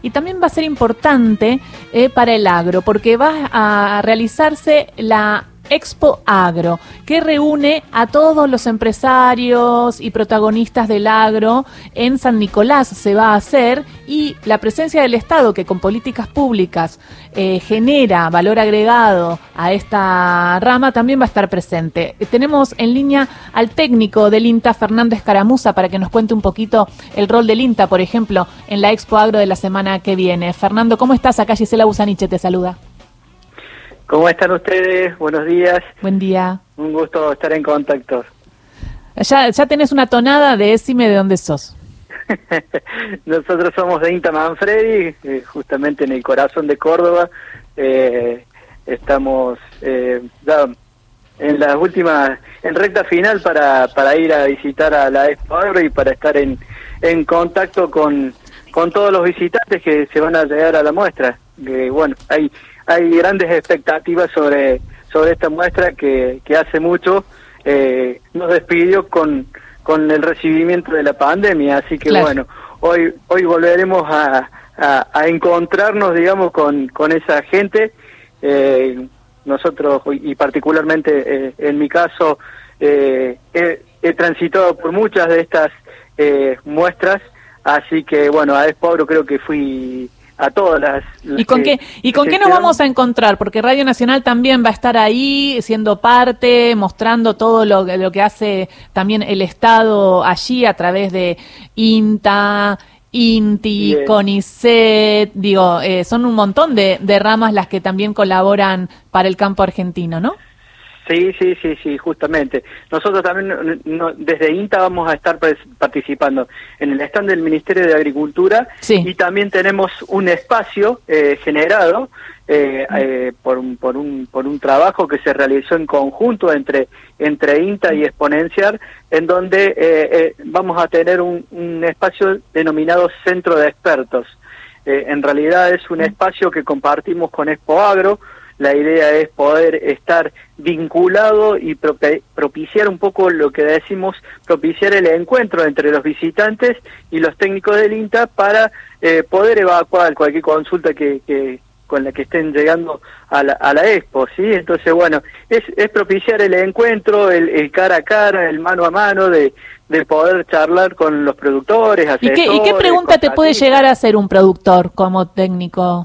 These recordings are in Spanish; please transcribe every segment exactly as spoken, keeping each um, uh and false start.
y también va a ser importante eh, para el agro, porque va a realizarse la Expo Agro, que reúne a todos los empresarios y protagonistas del agro en San Nicolás. Se va a hacer, y la presencia del Estado, que con políticas públicas eh, genera valor agregado a esta rama, también va a estar presente. Tenemos en línea al técnico del INTA, Fernando Escaramuza, para que nos cuente un poquito el rol del INTA, por ejemplo, en la Expo Agro de la semana que viene. Fernando, ¿cómo estás? Acá Gisela Busaniche te saluda. ¿Cómo están ustedes? Buenos días. Buen día. Un gusto estar en contacto. Ya, ya tenés una tonada de decime de dónde sos. Nosotros somos de INTA Manfredi, eh, justamente en el corazón de Córdoba. Eh, estamos eh, ya en las últimas, en recta final para, para ir a visitar a la Expo Agro y para estar en, en contacto con, con todos los visitantes que se van a llegar a la muestra. Que bueno, hay hay grandes expectativas sobre sobre esta muestra que, que hace mucho eh, nos despidió con con el recibimiento de la pandemia, así que claro. Bueno, hoy hoy volveremos a, a, a encontrarnos, digamos, con, con esa gente. Eh, nosotros, y particularmente eh, en mi caso, eh, he, he transitado por muchas de estas eh, muestras, así que bueno, a Expo Agro creo que fui a todas las... las ¿Y con que, qué y con qué nos vamos a encontrar? Porque Radio Nacional también va a estar ahí siendo parte, mostrando todo lo, lo que hace también el Estado allí a través de INTA, INTI, Bien. CONICET, digo, eh, son un montón de, de ramas las que también colaboran para el campo argentino, ¿no? Sí, sí, sí, sí, justamente. Nosotros también no, desde INTA vamos a estar participando en el stand del Ministerio de Agricultura, sí. Y también tenemos un espacio eh, generado eh, eh, por, un, por, un, por un trabajo que se realizó en conjunto entre, entre INTA y Exponenciar, en donde eh, eh, vamos a tener un, un espacio denominado Centro de Expertos. Eh, en realidad es un espacio que compartimos con Expo Agro. La idea es poder estar vinculado y propiciar un poco lo que decimos, propiciar el encuentro entre los visitantes y los técnicos del INTA para eh, poder evacuar cualquier consulta que, que con la que estén llegando a la, a la Expo, ¿sí? Entonces, bueno, es, es propiciar el encuentro, el, el cara a cara, el mano a mano, de, de poder charlar con los productores, asesores. ¿Y qué, ¿y qué pregunta te puede llegar a hacer un productor como técnico?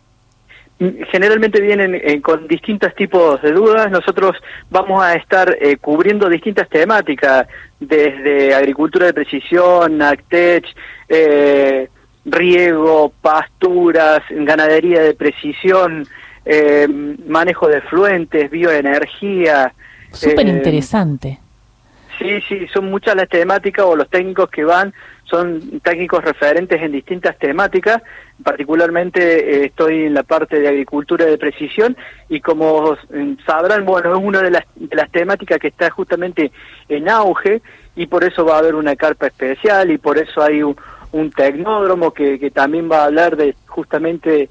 Generalmente vienen eh, con distintos tipos de dudas. Nosotros vamos a estar eh, cubriendo distintas temáticas, desde agricultura de precisión, Actech, eh, riego, pasturas, ganadería de precisión, eh, manejo de fluentes, bioenergía. Súper eh, interesante. Sí, sí, son muchas las temáticas, o los técnicos que van son técnicos referentes en distintas temáticas. Particularmente eh, estoy en la parte de agricultura de precisión, y como eh, sabrán, bueno, es una de las, de las temáticas que está justamente en auge, y por eso va a haber una carpa especial, y por eso hay un, un tecnódromo que, que también va a hablar de justamente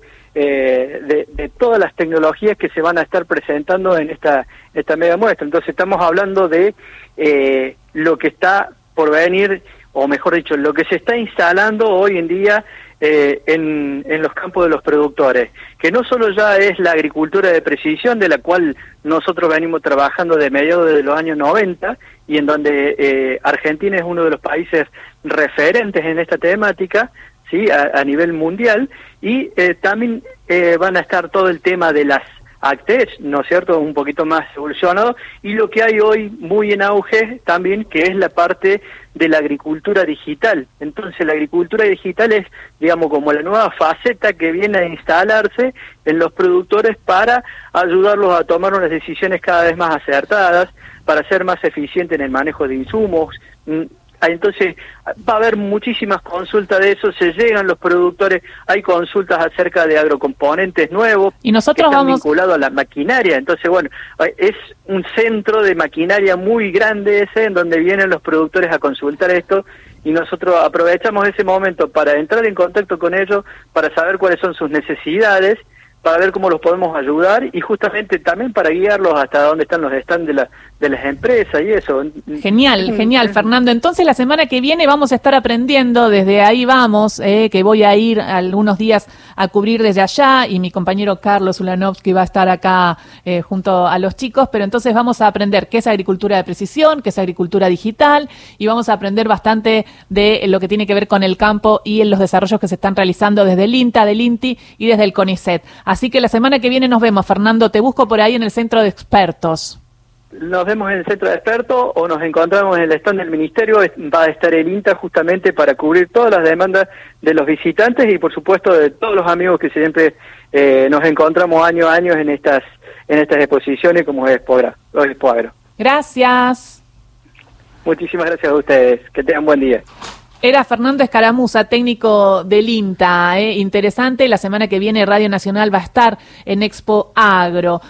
eh, de, de todas las tecnologías que se van a estar presentando en esta, esta mega muestra. Entonces estamos hablando de eh, lo que está por venir, o mejor dicho, lo que se está instalando hoy en día eh, en, en los campos de los productores, que no solo ya es la agricultura de precisión, de la cual nosotros venimos trabajando de mediados de los años noventa, y en donde eh, Argentina es uno de los países referentes en esta temática, sí, a, a nivel mundial, y eh, también eh, van a estar todo el tema de las Actech, ¿no es cierto?, un poquito más evolucionado, y lo que hay hoy muy en auge también, que es la parte de la agricultura digital. Entonces la agricultura digital es, digamos, como la nueva faceta que viene a instalarse en los productores para ayudarlos a tomar unas decisiones cada vez más acertadas, para ser más eficiente en el manejo de insumos. Entonces va a haber muchísimas consultas de eso, se llegan los productores, hay consultas acerca de agrocomponentes nuevos, y nosotros que están vamos vinculados a la maquinaria. Entonces, bueno, es un centro de maquinaria muy grande ese, en donde vienen los productores a consultar esto, y nosotros aprovechamos ese momento para entrar en contacto con ellos, para saber cuáles son sus necesidades, para ver cómo los podemos ayudar y justamente también para guiarlos hasta dónde están los stands de, la, de las empresas y eso. Genial, genial, Fernando. Entonces la semana que viene vamos a estar aprendiendo, desde ahí vamos, eh, que voy a ir algunos días a cubrir desde allá y mi compañero Carlos Ulanovsky va a estar acá eh, junto a los chicos, pero entonces vamos a aprender qué es agricultura de precisión, qué es agricultura digital y vamos a aprender bastante de lo que tiene que ver con el campo y en los desarrollos que se están realizando desde el INTA, del INTI y desde el CONICET. Así que la semana que viene nos vemos, Fernando. Te busco por ahí en el centro de expertos. Nos vemos en el centro de expertos o nos encontramos en el stand del ministerio. Va a estar el INTA justamente para cubrir todas las demandas de los visitantes y por supuesto de todos los amigos que siempre eh, nos encontramos año a año en estas en estas exposiciones como es Expoagro. Gracias. Muchísimas gracias a ustedes. Que tengan buen día. Era Fernando Escaramuza, técnico del INTA. Eh, interesante, la semana que viene Radio Nacional va a estar en Expo Agro.